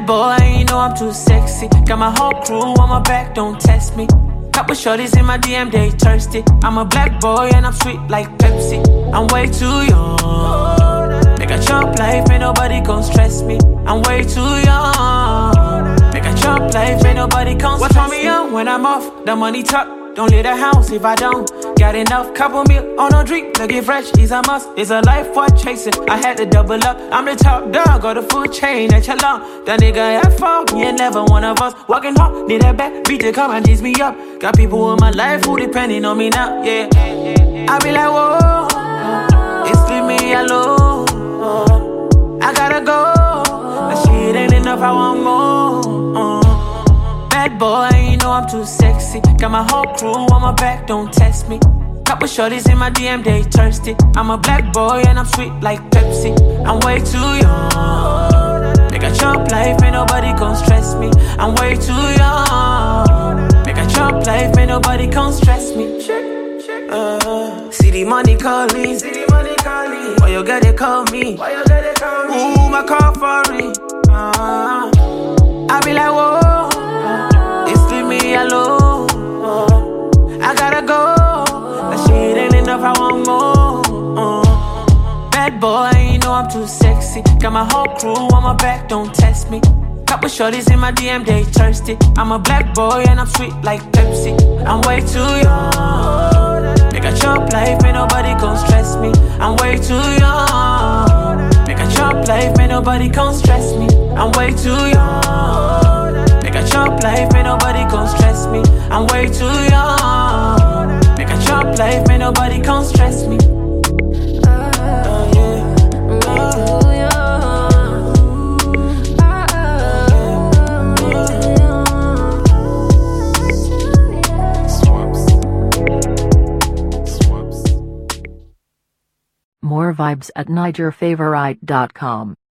Bad boy, you know I'm too sexy. Got my whole crew on my back, don't test me. Couple shorties in my DM, they thirsty. I'm a black boy and I'm sweet like Pepsi. I'm way too young. Make a chump life, ain't nobody gon' stress me. I'm way too young. Make a chump life, ain't nobody gon' stress me. Watch me young when I'm off, the money talk. Don't leave the house if I don't. Got enough, couple meal on a drink. Looking fresh, is a must. It's a life worth chasing. I had to double up. I'm the top dog, got the food chain at your long. That nigga at fault, he ain't never one of us. Walking hard, need a back, beat to come and tease me up. Got people in my life who depending on me now, yeah. I be like, whoa, it's leave me alone. I gotta go, that shit ain't enough, I want more. Bad boy, you know I'm too sexy. Got my whole crew on my back, don't test me. Couple shorties in my DM, they thirsty. I'm a black boy and I'm sweet like Pepsi. I'm way too young. Make a chump life, ain't nobody gon' stress me. I'm way too young. Make a chump life, ain't nobody gon' stress me. See the money calling. Why you gotta call me? Ooh, my car foreign. I be like, whoa, it's leave me alone. I gotta go, that shit ain't enough, I want more. Bad boy, you know I'm too sexy. Got my whole crew on my back, don't test me. Couple shorties in my DM, they thirsty. I'm a black boy and I'm sweet like Pepsi. I'm way too young. Make a chump life, ain't nobody gon' stress me. I'm way too young. Make a chump life, ain't nobody gon' stress me. I'm way too young. Make a chump life, ain't nobody gon' stress me. I'm way too young. Make a chump life, ain't nobody gon' stress me. More vibes at NigerFavorite.com.